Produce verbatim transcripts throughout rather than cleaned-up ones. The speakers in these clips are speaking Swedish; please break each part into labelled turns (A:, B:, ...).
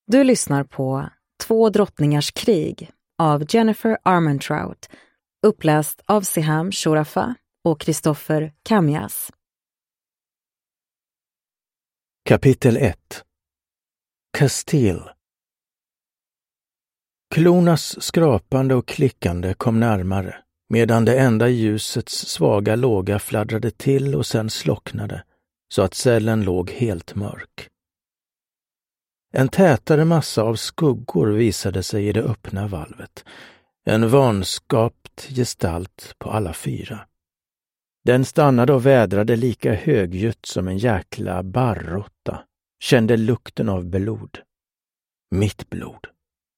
A: Du lyssnar på Två drottningars krig av Jennifer Armentrout, uppläst av Siham Shorafa och Christopher Kamjas.
B: Kapitel ett. Castile. Klornas skrapande och klickande kom närmare, medan det enda ljusets svaga låga fladdrade till och sen slocknade, så att cellen låg helt mörk. En tätare massa av skuggor visade sig i det öppna valvet, en vanskapt gestalt på alla fyra. Den stannade och vädrade lika högljutt som en jäkla barrotta, kände lukten av blod. Mitt blod.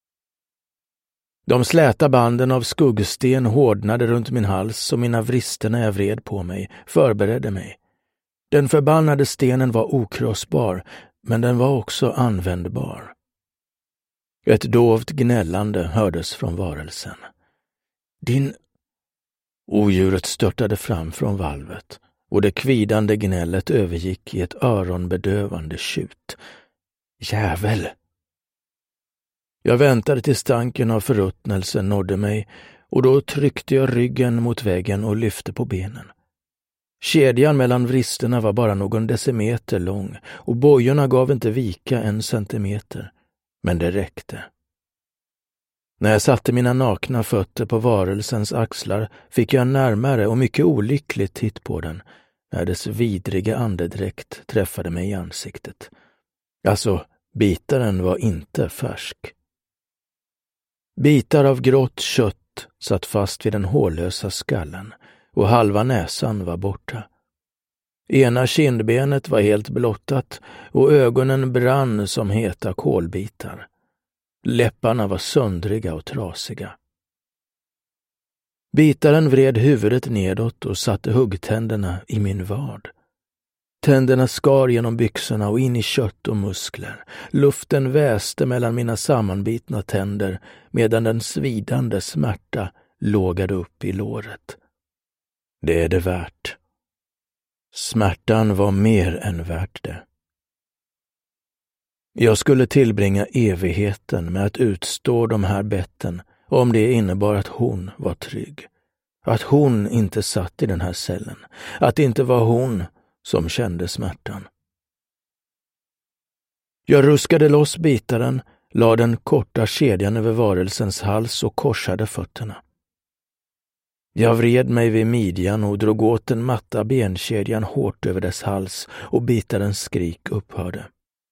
B: De släta banden av skuggsten hårdnade runt min hals och mina vrister när jag vred på mig, förberedde mig. Den förbannade stenen var okrossbar, men den var också användbar. Ett dovt gnällande hördes från varelsen. Din... Odjuret störtade fram från valvet, och det kvidande gnället övergick i ett öronbedövande tjut. Jävel! Jag väntade till stanken av förruttnelsen nådde mig, och då tryckte jag ryggen mot väggen och lyfte på benen. Kedjan mellan vristerna var bara någon decimeter lång, och bojorna gav inte vika en centimeter, men det räckte. När jag satte mina nakna fötter på varelsens axlar fick jag en närmare och mycket olycklig titt på den, när dess vidriga andedräkt träffade mig i ansiktet. Alltså, bitaren var inte färsk. Bitar av grått kött satt fast vid den hårlösa skallen, och halva näsan var borta. Ena kindbenet var helt blottat och ögonen brann som heta kolbitar. Läpparna var söndriga och trasiga. Bitaren vred huvudet nedåt och satte huggtänderna i min vad. Tänderna skar genom byxorna och in i kött och muskler. Luften väste mellan mina sammanbitna tänder medan den svidande smärta lågade upp i låret. Det är det värt. Smärtan var mer än värt det. Jag skulle tillbringa evigheten med att utstå de här betten om det innebar att hon var trygg. Att hon inte satt i den här cellen. Att det inte var hon som kände smärtan. Jag ruskade loss bitaren, lade den korta kedjan över varelsens hals och korsade fötterna. Jag vred mig vid midjan och drog åt den matta benkedjan hårt över dess hals, och bitarens skrik upphörde.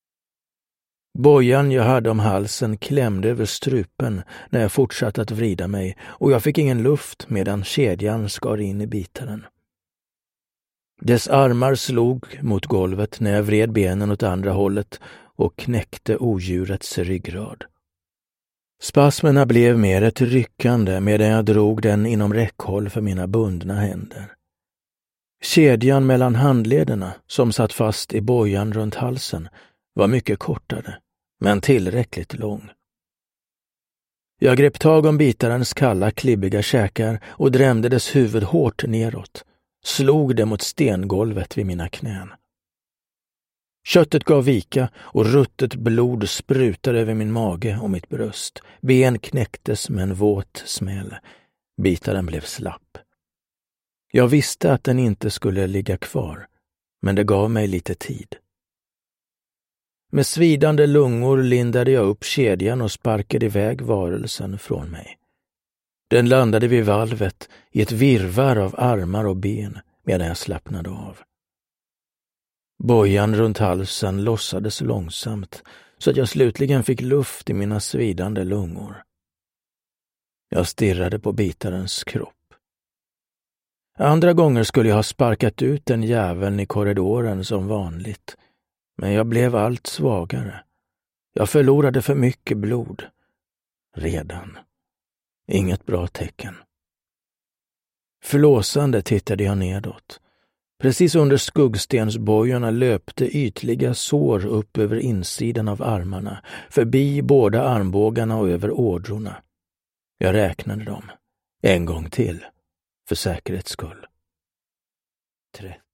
B: Bojan jag hade om halsen klämde över strupen när jag fortsatte att vrida mig, och jag fick ingen luft medan kedjan skar in i bitaren. Dess armar slog mot golvet när jag vred benen åt andra hållet och knäckte odjurets ryggrad. Spasmerna blev mer ett ryckande medan jag drog den inom räckhåll för mina bundna händer. Kedjan mellan handlederna, som satt fast i bojan runt halsen, var mycket kortare, men tillräckligt lång. Jag grep tag om bitarens kalla, klibbiga käkar och drämde dess huvud hårt neråt, slog det mot stengolvet vid mina knän. Köttet gav vika och ruttet blod sprutade över min mage och mitt bröst. Ben knäcktes med en våt smäll. Bitaren blev slapp. Jag visste att den inte skulle ligga kvar, men det gav mig lite tid. Med svidande lungor lindade jag upp kedjan och sparkade iväg varelsen från mig. Den landade vid valvet i ett virvar av armar och ben medan jag slappnade av. Bojan runt halsen lossades långsamt så att jag slutligen fick luft i mina svidande lungor. Jag stirrade på bitarens kropp. Andra gånger skulle jag ha sparkat ut den jäveln i korridoren som vanligt, men jag blev allt svagare. Jag förlorade för mycket blod. Redan. Inget bra tecken. Förlåsande tittade jag nedåt. Precis under skuggstensbojorna löpte ytliga sår upp över insidan av armarna, förbi båda armbågarna och över ådrorna. Jag räknade dem. En gång till, för säkerhets skull. trettio.